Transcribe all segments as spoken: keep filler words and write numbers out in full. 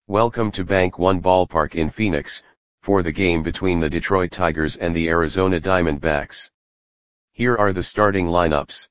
Welcome to Bank One Ballpark in Phoenix, for the game between the Detroit Tigers and the Arizona Diamondbacks. Here are the starting lineups.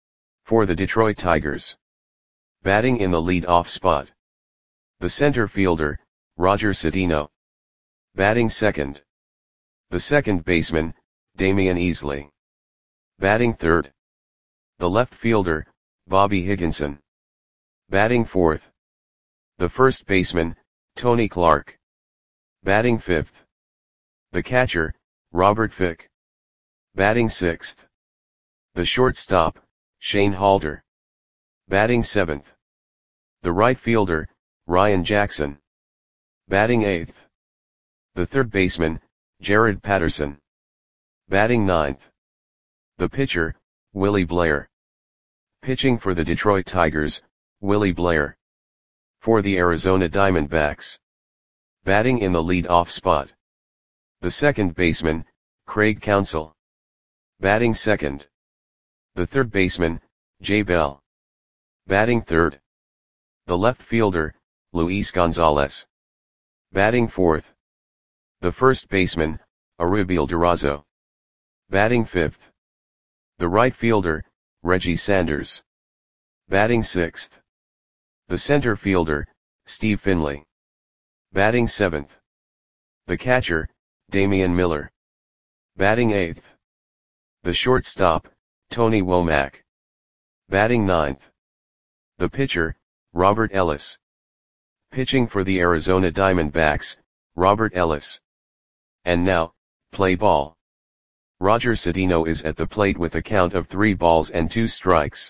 For the Detroit Tigers. Batting in the lead-off spot. The center fielder, Roger Cedeno. Batting second. The second baseman, Damian Easley. Batting third. The left fielder, Bobby Higginson. Batting fourth. The first baseman, Tony Clark. Batting fifth. The catcher, Robert Fick. Batting sixth. The shortstop, Shane Halter. Batting seventh. The right fielder, Ryan Jackson. Batting eighth. The third baseman, Jared Patterson. Batting ninth. The pitcher, Willie Blair. Pitching for the Detroit Tigers, Willie Blair. For the Arizona Diamondbacks. Batting in the lead-off spot. The second baseman, Craig Counsell. Batting second. The third baseman, Jay Bell. Batting third. The left fielder, Luis Gonzalez. Batting fourth. The first baseman, Arubiel Durazo. Batting fifth. The right fielder, Reggie Sanders. Batting sixth. The center fielder, Steve Finley. Batting seventh. The catcher, Damian Miller. Batting eighth. The shortstop, Tony Womack. Batting ninth. The pitcher, Robert Ellis. Pitching for the Arizona Diamondbacks, Robert Ellis. And now, play ball. Roger Cedeno is at the plate with a count of three balls and two strikes.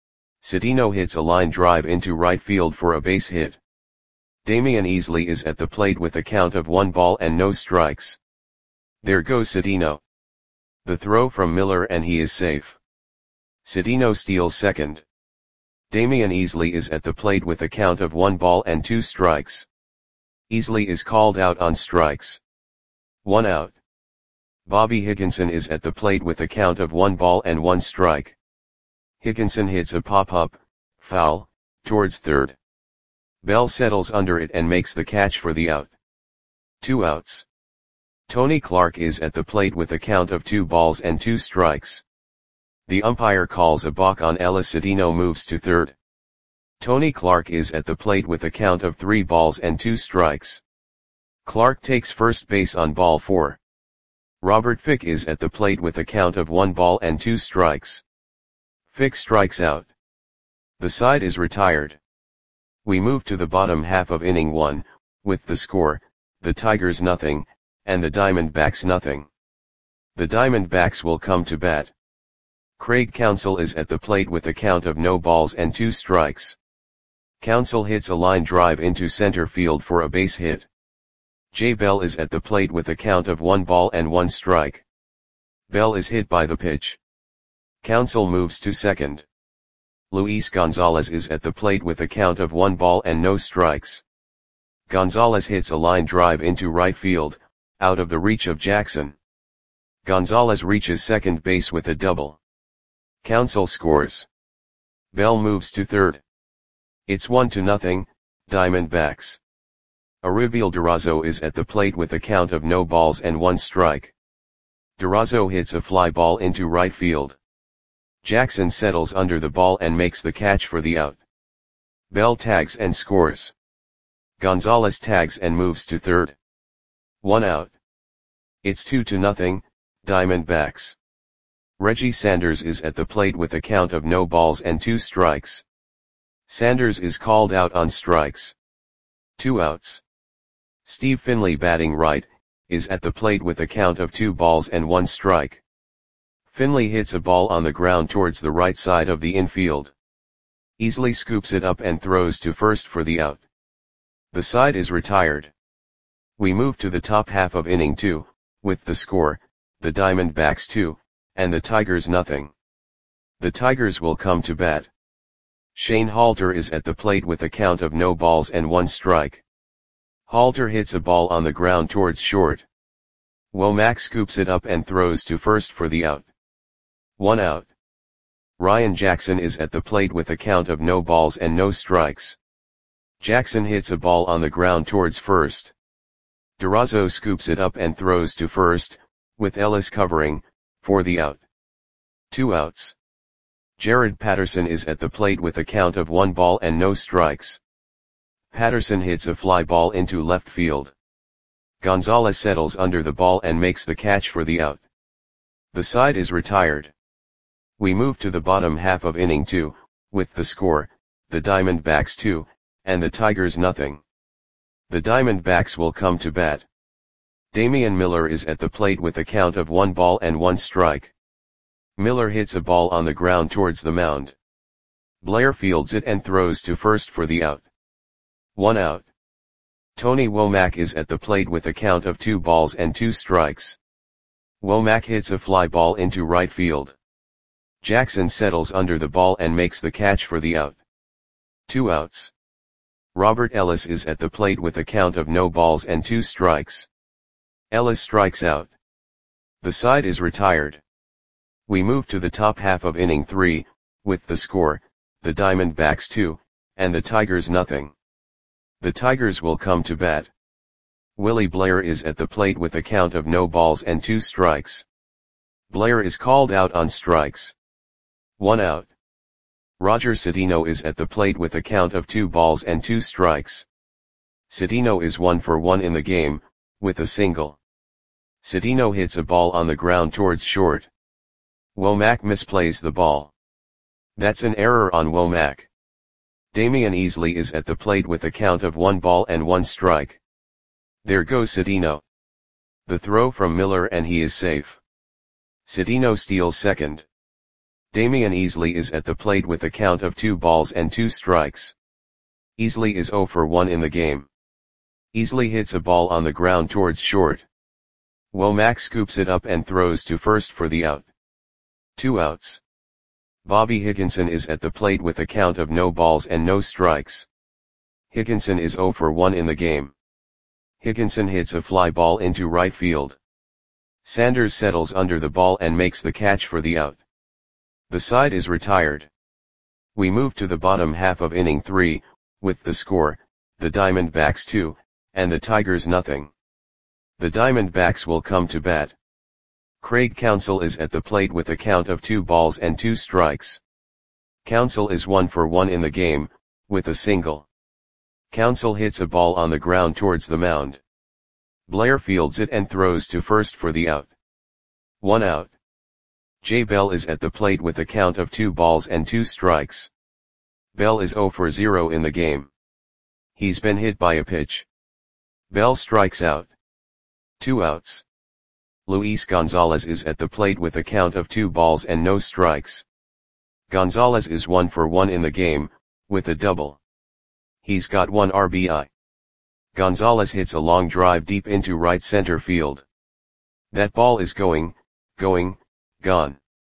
Cedeno hits a line drive into right field for a base hit. Damian Easley is at the plate with a count of one ball and no strikes. There goes Cedeno. The throw from Miller and he is safe. Cedeno steals second. Damian Easley is at the plate with a count of one ball and two strikes. Easley is called out on strikes. One out. Bobby Higginson is at the plate with a count of one ball and one strike. Higginson hits a pop-up, foul, towards third. Bell settles under it and makes the catch for the out. Two outs. Tony Clark is at the plate with a count of two balls and two strikes. The umpire calls a balk on Ellis. Cedeno moves to third. Tony Clark is at the plate with a count of three balls and two strikes. Clark takes first base on ball four. Robert Fick is at the plate with a count of one ball and two strikes. Fick strikes out. The side is retired. We move to the bottom half of inning one, with the score, the Tigers nothing, and the Diamondbacks nothing. The Diamondbacks will come to bat. Craig Counsell is at the plate with a count of no balls and two strikes. Counsell hits a line drive into center field for a base hit. Jay Bell is at the plate with a count of one ball and one strike. Bell is hit by the pitch. Counsell moves to second. Luis Gonzalez is at the plate with a count of one ball and no strikes. Gonzalez hits a line drive into right field, out of the reach of Jackson. Gonzalez reaches second base with a double. Counsell scores. Bell moves to third. It's one to nothing, Diamondbacks. Arubiel Durazo is at the plate with a count of no balls and one strike. Durazo hits a fly ball into right field. Jackson settles under the ball and makes the catch for the out. Bell tags and scores. Gonzalez tags and moves to third. One out. It's two to nothing, Diamondbacks. Reggie Sanders is at the plate with a count of no balls and two strikes. Sanders is called out on strikes. Two outs. Steve Finley, batting right, is at the plate with a count of two balls and one strike. Finley hits a ball on the ground towards the right side of the infield. Easley scoops it up and throws to first for the out. The side is retired. We move to the top half of inning two, with the score, the Diamondbacks two, and the Tigers nothing. The Tigers will come to bat. Shane Halter is at the plate with a count of no balls and one strike. Halter hits a ball on the ground towards short. Womack scoops it up and throws to first for the out. One out. Ryan Jackson is at the plate with a count of no balls and no strikes. Jackson hits a ball on the ground towards first. Durazo scoops it up and throws to first, with Ellis covering, for the out. Two outs. Jared Patterson is at the plate with a count of one ball and no strikes. Patterson hits a fly ball into left field. Gonzalez settles under the ball and makes the catch for the out. The side is retired. We move to the bottom half of inning two, with the score, the Diamondbacks two, and the Tigers nothing. The Diamondbacks will come to bat. Damian Miller is at the plate with a count of one ball and one strike. Miller hits a ball on the ground towards the mound. Blair fields it and throws to first for the out. One out. Tony Womack is at the plate with a count of two balls and two strikes. Womack hits a fly ball into right field. Jackson settles under the ball and makes the catch for the out. Two outs. Robert Ellis is at the plate with a count of no balls and two strikes. Ellis strikes out. The side is retired. We move to the top half of inning three, with the score, the Diamondbacks two, and the Tigers nothing. The Tigers will come to bat. Willie Blair is at the plate with a count of no balls and two strikes. Blair is called out on strikes. One out. Roger Cedeno is at the plate with a count of two balls and two strikes. Cedeno is one for one in the game, with a single. Cedeno hits a ball on the ground towards short. Womack misplays the ball. That's an error on Womack. Damian Easley is at the plate with a count of one ball and one strike. There goes Cedeno. The throw from Miller and he is safe. Cedeno steals second. Damian Easley is at the plate with a count of two balls and two strikes. Easley is zero for one in the game. Easley hits a ball on the ground towards short. Womack scoops it up and throws to first for the out. Two outs. Bobby Higginson is at the plate with a count of no balls and no strikes. Higginson is zero for one in the game. Higginson hits a fly ball into right field. Sanders settles under the ball and makes the catch for the out. The side is retired. We move to the bottom half of inning three, with the score, the Diamondbacks two, and the Tigers nothing. The Diamondbacks will come to bat. Craig Counsell is at the plate with a count of two balls and two strikes. Counsell is one for one in the game, with a single. Counsell hits a ball on the ground towards the mound. Blair fields it and throws to first for the out. One out. Jay Bell is at the plate with a count of two balls and two strikes. Bell is zero for zero in the game. He's been hit by a pitch. Bell strikes out. Two outs. Luis Gonzalez is at the plate with a count of two balls and no strikes. Gonzalez is one for one in the game, with a double. He's got one R B I. Gonzalez hits a long drive deep into right center field. That ball is going, going, gone.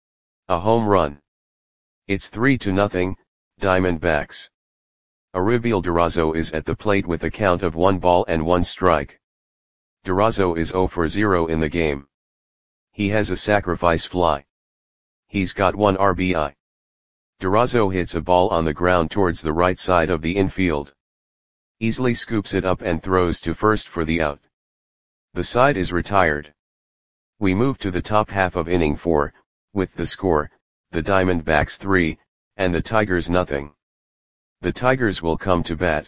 A home run. It's three to nothing, Diamondbacks. Aribiel Durazo is at the plate with a count of one ball and one strike. Durazo is zero for zero in the game. He has a sacrifice fly. He's got one R B I. Durazo hits a ball on the ground towards the right side of the infield. Easley scoops it up and throws to first for the out. The side is retired. We move to the top half of inning four, with the score, the Diamondbacks three, and the Tigers nothing. The Tigers will come to bat.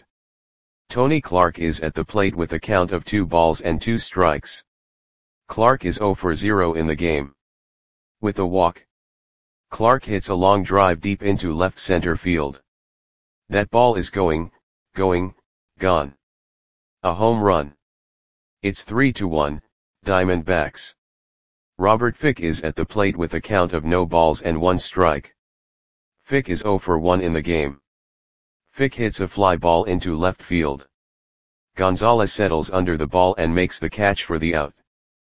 Tony Clark is at the plate with a count of two balls and two strikes. Clark is zero for zero in the game. With a walk. Clark hits a long drive deep into left center field. That ball is going, going, gone. A home run. It's three to one, Diamondbacks. Robert Fick is at the plate with a count of no balls and one strike. Fick is zero for one in the game. Fick hits a fly ball into left field. Gonzalez settles under the ball and makes the catch for the out.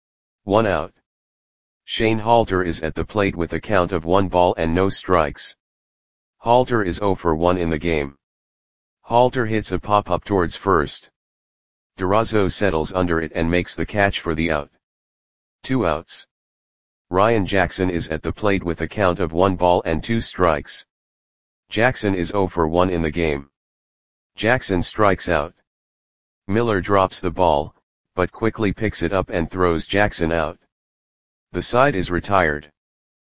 One out. Shane Halter is at the plate with a count of one ball and no strikes. Halter is zero for one in the game. Halter hits a pop-up towards first. Durazo settles under it and makes the catch for the out. Two outs. Ryan Jackson is at the plate with a count of one ball and two strikes. Jackson is zero for one in the game. Jackson strikes out. Miller drops the ball, but quickly picks it up and throws Jackson out. The side is retired.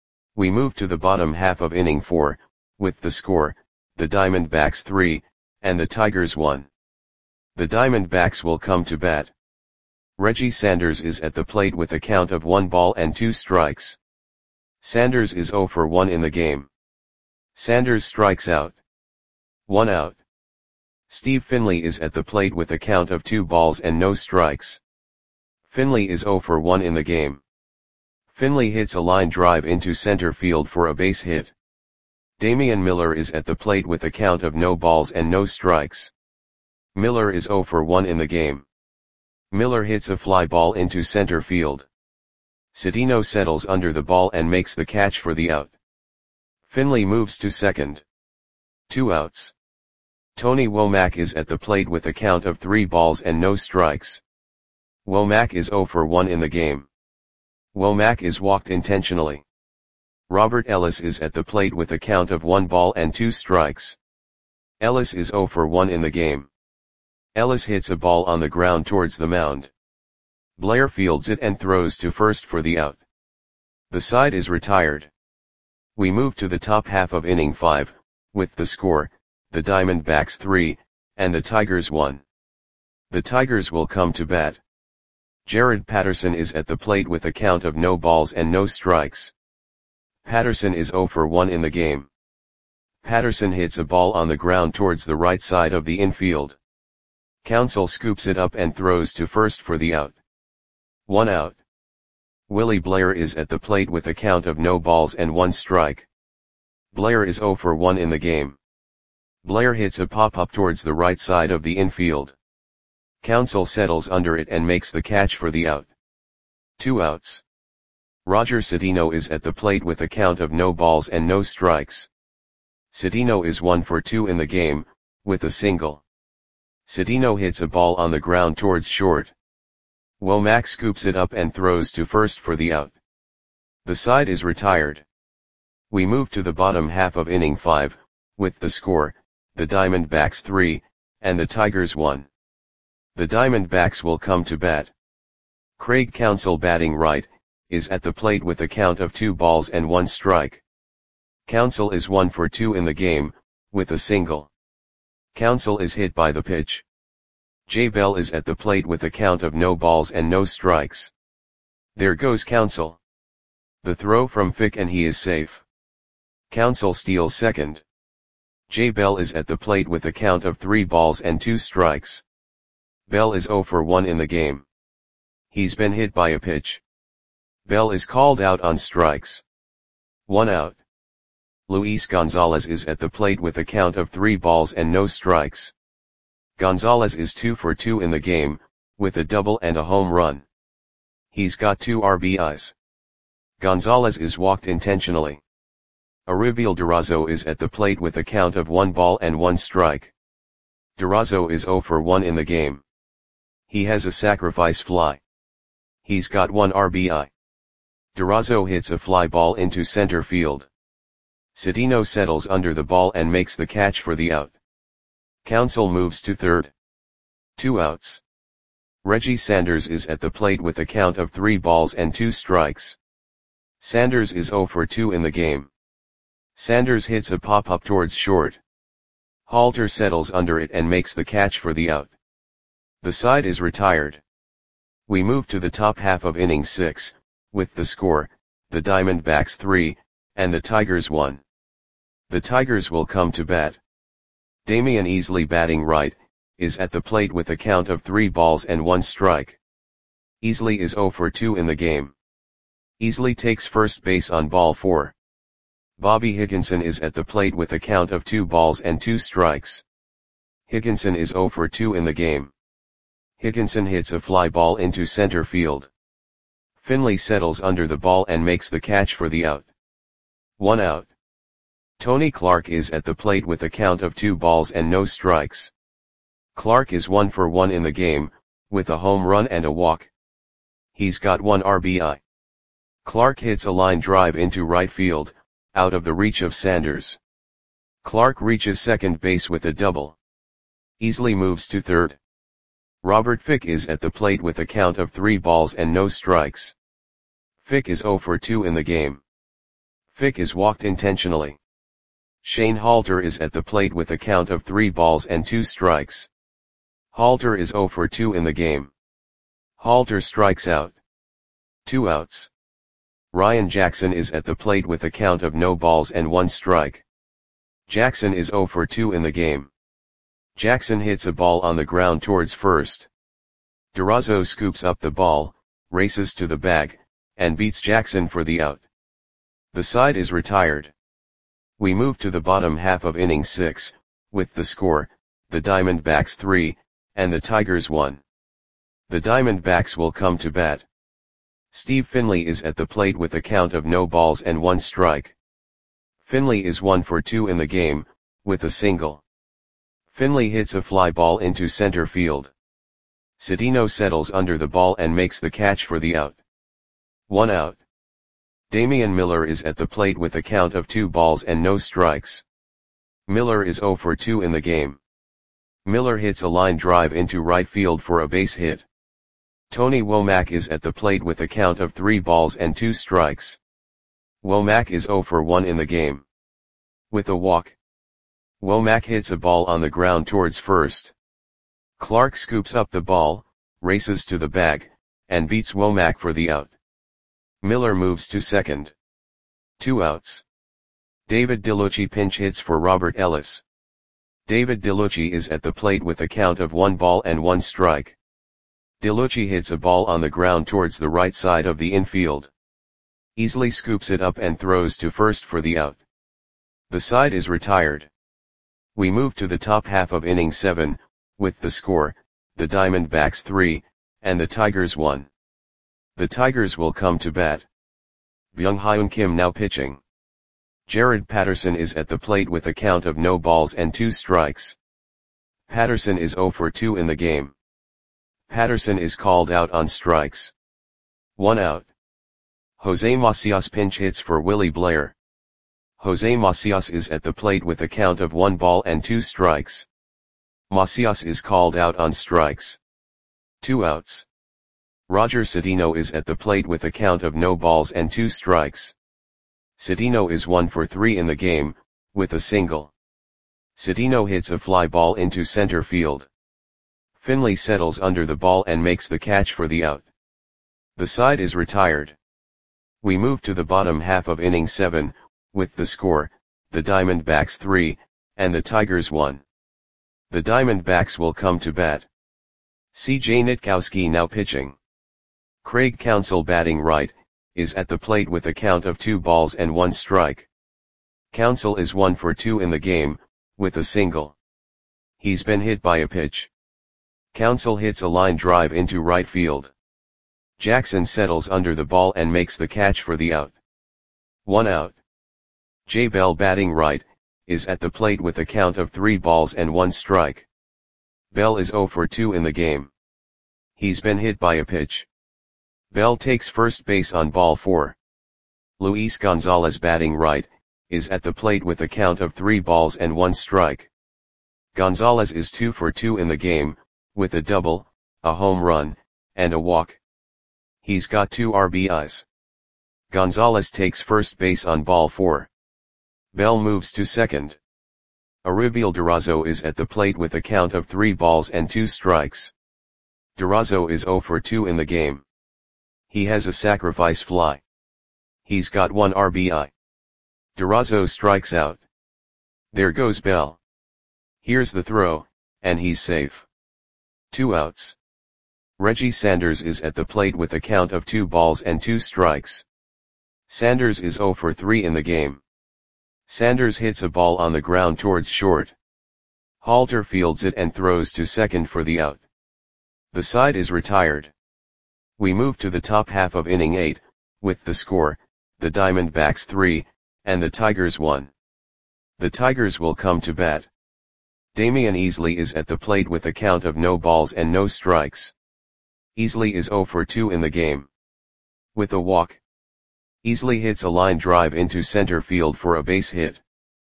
We move to the bottom half of inning four, with the score, the Diamondbacks three, and the Tigers one. The Diamondbacks will come to bat. Reggie Sanders is at the plate with a count of one ball and two strikes. Sanders is zero for one in the game. Sanders strikes out. One out. Steve Finley is at the plate with a count of two balls and no strikes. Finley is zero for one in the game. Finley hits a line drive into center field for a base hit. Damian Miller is at the plate with a count of no balls and no strikes. Miller is zero for one in the game. Miller hits a fly ball into center field. Cedeno settles under the ball and makes the catch for the out. Finley moves to second. Two outs. Tony Womack is at the plate with a count of three balls and no strikes. Womack is zero for one in the game. Womack is walked intentionally. Robert Ellis is at the plate with a count of one ball and two strikes. Ellis is zero for one in the game. Ellis hits a ball on the ground towards the mound. Blair fields it and throws to first for the out. The side is retired. We move to the top half of inning five, with the score, the Diamondbacks three, and the Tigers one. The Tigers will come to bat. Jared Patterson is at the plate with a count of no balls and no strikes. Patterson is zero for one in the game. Patterson hits a ball on the ground towards the right side of the infield. Counsell scoops it up and throws to first for the out. One out. Willie Blair is at the plate with a count of no balls and one strike. Blair is zero for one in the game. Blair hits a pop-up towards the right side of the infield. Counsell settles under it and makes the catch for the out. Two outs. Roger Cedeno is at the plate with a count of no balls and no strikes. Cedeno is one for two in the game, with a single. Cedeno hits a ball on the ground towards short. Womack scoops it up and throws to first for the out. The side is retired. We move to the bottom half of inning five, with the score, the Diamondbacks three, and the Tigers one. The Diamondbacks will come to bat. Craig Counsell, batting right, is at the plate with a count of two balls and one strike. Counsell is one for two in the game, with a single. Counsell is hit by the pitch. Jay Bell is at the plate with a count of no balls and no strikes. There goes Counsell. The throw from Fick and he is safe. Counsell steals second. Jay Bell is at the plate with a count of three balls and two strikes. Bell is zero for one in the game. He's been hit by a pitch. Bell is called out on strikes. One out. Luis Gonzalez is at the plate with a count of three balls and no strikes. Gonzalez is two for two in the game, with a double and a home run. He's got two R B Is. Gonzalez is walked intentionally. Aribiel Durazo is at the plate with a count of one ball and one strike. Durazo is zero for one in the game. He has a sacrifice fly. He's got one R B I. Durazo hits a fly ball into center field. Cedeno settles under the ball and makes the catch for the out. Counsell moves to third. Two outs. Reggie Sanders is at the plate with a count of three balls and two strikes. Sanders is zero for two in the game. Sanders hits a pop-up towards short. Halter settles under it and makes the catch for the out. The side is retired. We move to the top half of inning six, with the score, the Diamondbacks three, and the Tigers one. The Tigers will come to bat. Damian Easley, batting right, is at the plate with a count of three balls and one strike. Easley is zero for two in the game. Easley takes first base on ball four. Bobby Higginson is at the plate with a count of two balls and two strikes. Higginson is zero for two in the game. Higginson hits a fly ball into center field. Finley settles under the ball and makes the catch for the out. One out. Tony Clark is at the plate with a count of two balls and no strikes. Clark is one for one in the game, with a home run and a walk. He's got one R B I. Clark hits a line drive into right field, out of the reach of Sanders. Clark reaches second base with a double. Easley moves to third. Robert Fick is at the plate with a count of three balls and no strikes. Fick is zero for two in the game. Fick is walked intentionally. Shane Halter is at the plate with a count of three balls and two strikes. Halter is zero for two in the game. Halter strikes out. Two outs. Ryan Jackson is at the plate with a count of no balls and one strike. Jackson is zero for two in the game. Jackson hits a ball on the ground towards first. Durazo scoops up the ball, races to the bag, and beats Jackson for the out. The side is retired. We move to the bottom half of inning six, with the score, the Diamondbacks three, and the Tigers one. The Diamondbacks will come to bat. Steve Finley is at the plate with a count of no balls and one strike. Finley is one for two in the game, with a single. Finley hits a fly ball into center field. Cedeno settles under the ball and makes the catch for the out. One out. Damian Miller is at the plate with a count of two balls and no strikes. Miller is zero for two in the game. Miller hits a line drive into right field for a base hit. Tony Womack is at the plate with a count of three balls and two strikes. Womack is zero for one in the game. With a walk. Womack hits a ball on the ground towards first. Clark scoops up the ball, races to the bag, and beats Womack for the out. Miller moves to second. Two outs. David DeLucci pinch hits for Robert Ellis. David DeLucci is at the plate with a count of one ball and one strike. DeLucci hits a ball on the ground towards the right side of the infield. Easley scoops it up and throws to first for the out. The side is retired. We move to the top half of inning seven, with the score, the Diamondbacks three, and the Tigers one. The Tigers will come to bat. Byung-Hyun Kim now pitching. Jared Patterson is at the plate with a count of no balls and two strikes. Patterson is zero for two in the game. Patterson is called out on strikes. One out. Jose Macias pinch hits for Willie Blair. Jose Macias is at the plate with a count of one ball and two strikes. Macias is called out on strikes. Two outs. Roger Cedeno is at the plate with a count of no balls and two strikes. Cedeno is one for three in the game, with a single. Cedeno hits a fly ball into center field. Finley settles under the ball and makes the catch for the out. The side is retired. We move to the bottom half of inning seven, with the score, the Diamondbacks three, and the Tigers one. The Diamondbacks will come to bat. C J Nitkowski now pitching. Craig Counsell batting right, is at the plate with a count of two balls and one strike. Counsell is one for two in the game, with a single. He's been hit by a pitch. Counsell hits a line drive into right field. Jackson settles under the ball and makes the catch for the out. One out. Jay Bell batting right, is at the plate with a count of three balls and one strike. Bell is zero for two in the game. He's been hit by a pitch. Bell takes first base on ball four. Luis Gonzalez batting right, is at the plate with a count of three balls and one strike. Gonzalez is two for two in the game, with a double, a home run, and a walk. He's got two R B Is. Gonzalez takes first base on ball four. Bell moves to second. Arubiel Durazo is at the plate with a count of three balls and two strikes. Durazo is zero for two in the game. He has a sacrifice fly. He's got one R B I. Durazo strikes out. There goes Bell. Here's the throw, and he's safe. Two outs. Reggie Sanders is at the plate with a count of two balls and two strikes. Sanders is zero for three in the game. Sanders hits a ball on the ground towards short. Halter fields it and throws to second for the out. The side is retired. We move to the top half of inning eight, with the score, the Diamondbacks three, and the Tigers one. The Tigers will come to bat. Damian Easley is at the plate with a count of no balls and no strikes. Easley is zero for two in the game. With a walk. Easley hits a line drive into center field for a base hit.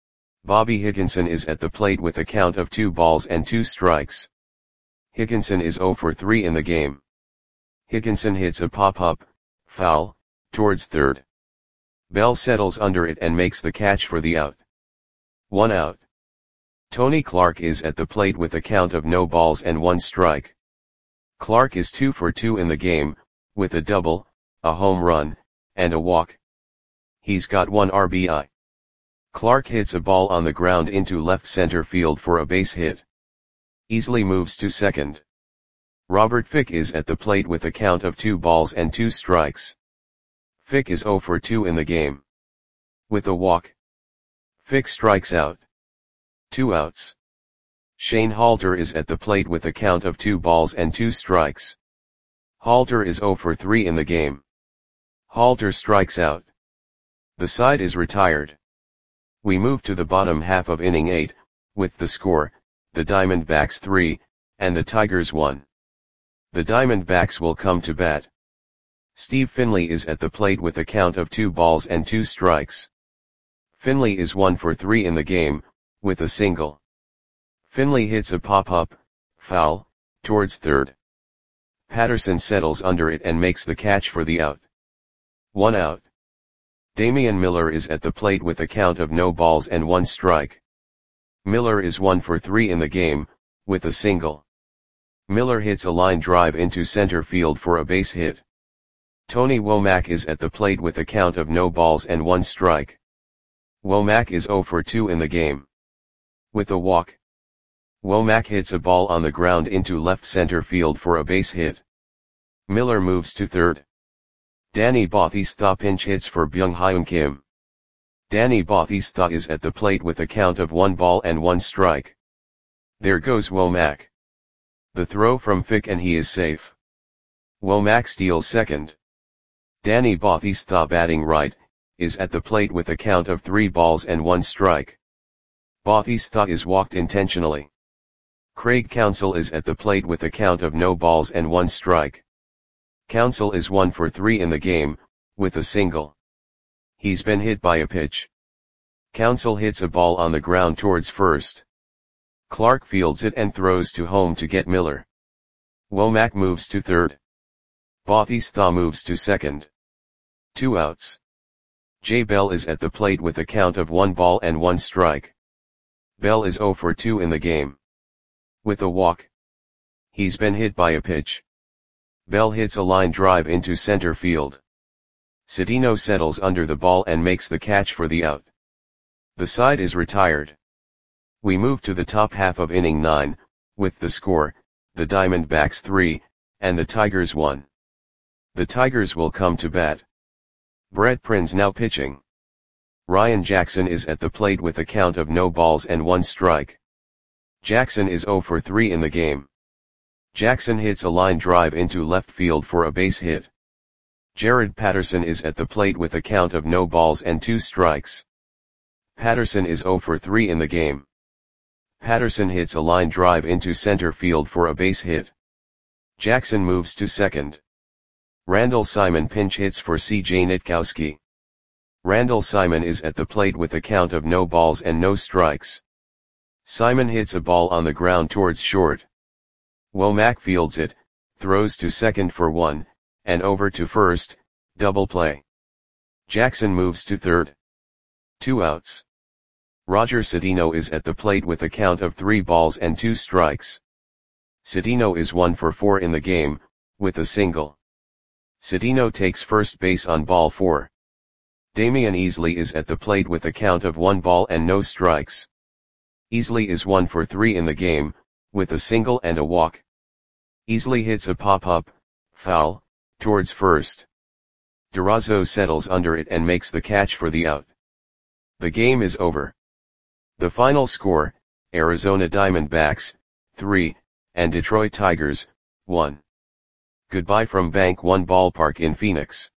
Bobby Higginson is at the plate with a count of two balls and two strikes. Higginson is zero for three in the game. Higginson hits a pop-up, foul, towards third. Bell settles under it and makes the catch for the out. One out. Tony Clark is at the plate with a count of no balls and one strike. Clark is two for two in the game, with a double, a home run, and a walk. He's got one R B I. Clark hits a ball on the ground into left center field for a base hit. Easily moves to second. Robert Fick is at the plate with a count of two balls and two strikes. Fick is zero for two in the game. With a walk. Fick strikes out. Two outs. Shane Halter is at the plate with a count of two balls and two strikes. Halter is zero for three in the game. Halter strikes out. The side is retired. We move to the bottom half of inning eight, with the score, the Diamondbacks three, and the Tigers one. The Diamondbacks will come to bat. Steve Finley is at the plate with a count of two balls and two strikes. Finley is one for three in the game, with a single. Finley hits a pop-up, foul, towards third. Patterson settles under it and makes the catch for the out. One out. Damian Miller is at the plate with a count of no balls and one strike. Miller is one for three in the game, with a single. Miller hits a line drive into center field for a base hit. Tony Womack is at the plate with a count of no balls and one strike. Womack is zero for two in the game. With a walk. Womack hits a ball on the ground into left center field for a base hit. Miller moves to third. Danny Bautista pinch hits for Byung-Hyun Kim. Danny Bautista is at the plate with a count of one ball and one strike. There goes Womack. The throw from Fick and he is safe. Womack steals second. Danny Bautista, batting right, is at the plate with a count of three balls and one strike. Bautista is walked intentionally. Craig Counsell is at the plate with a count of no balls and one strike. Counsell is one for three in the game, with a single. He's been hit by a pitch. Counsell hits a ball on the ground towards first. Clark fields it and throws to home to get Miller. Womack moves to third. Bautista moves to second. Two outs. Jay Bell is at the plate with a count of one ball and one strike. Bell is zero for two in the game. With a walk. He's been hit by a pitch. Bell hits a line drive into center field. Cedeno settles under the ball and makes the catch for the out. The side is retired. We move to the top half of inning nine, with the score, the Diamondbacks three, and the Tigers one. The Tigers will come to bat. Brett Prinz now pitching. Ryan Jackson is at the plate with a count of no balls and one strike. Jackson is zero for three in the game. Jackson hits a line drive into left field for a base hit. Jared Patterson is at the plate with a count of no balls and two strikes. Patterson is zero for three in the game. Patterson hits a line drive into center field for a base hit. Jackson moves to second. Randall Simon pinch hits for C J Nitkowski. Randall Simon is at the plate with a count of no balls and no strikes. Simon hits a ball on the ground towards short. Womack fields it, throws to second for one, and over to first, double play. Jackson moves to third. Two outs. Roger Cedeno is at the plate with a count of three balls and two strikes. Cedeno is one for four in the game, with a single. Cedeno takes first base on ball four. Damian Easley is at the plate with a count of one ball and no strikes. Easley is one for three in the game, with a single and a walk. Easley hits a pop-up, foul, towards first. Durazo settles under it and makes the catch for the out. The game is over. The final score, Arizona Diamondbacks, three, and Detroit Tigers, one. Goodbye from Bank One Ballpark in Phoenix.